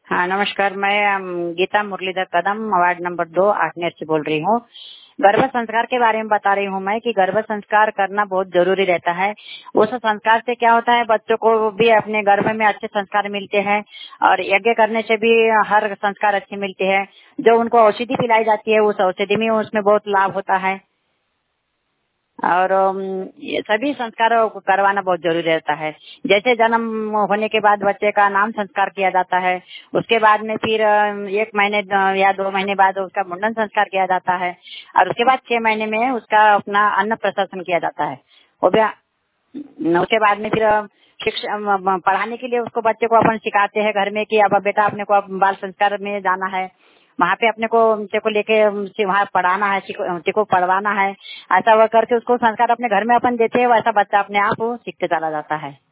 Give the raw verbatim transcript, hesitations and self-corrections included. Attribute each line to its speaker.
Speaker 1: हाँ नमस्कार। मैं अम, गीता मुरलीधर कदम वार्ड नंबर दो आठनेर से बोल रही हूँ। गर्भ संस्कार के बारे में बता रही हूँ मैं कि गर्भ संस्कार करना बहुत जरूरी रहता है। उस संस्कार से क्या होता है, बच्चों को भी अपने गर्भ में अच्छे संस्कार मिलते हैं और यज्ञ करने से भी हर संस्कार अच्छे मिलते हैं। जो उनको औषधि पिलाई जाती है उस औषधि में उसमें बहुत लाभ होता है और अम, ये सभी संस्कारों को करवाना बहुत जरूरी रहता है। जैसे जन्म होने के बाद बच्चे का नाम संस्कार किया जाता है, उसके बाद में फिर अम, एक महीने अ, या दो महीने बाद उसका मुंडन संस्कार किया जाता है और उसके बाद छह महीने में उसका अपना अन्न प्रशासन किया जाता है। वो भी उसके बाद में फिर अ, शिक्षा अम, अम, पढ़ाने के लिए उसको बच्चे को अपन सिखाते हैं घर में कि अब बेटा अपने को अब बाल संस्कार में जाना है, वहाँ पे अपने को बच्चे को लेके उनसे वहाँ पढ़ाना है, बच्चे को पढ़वाना है। ऐसा वह करके उसको संस्कार अपने घर में अपन देते हैं, वैसा बच्चा अपने आप सीखते चला जाता है।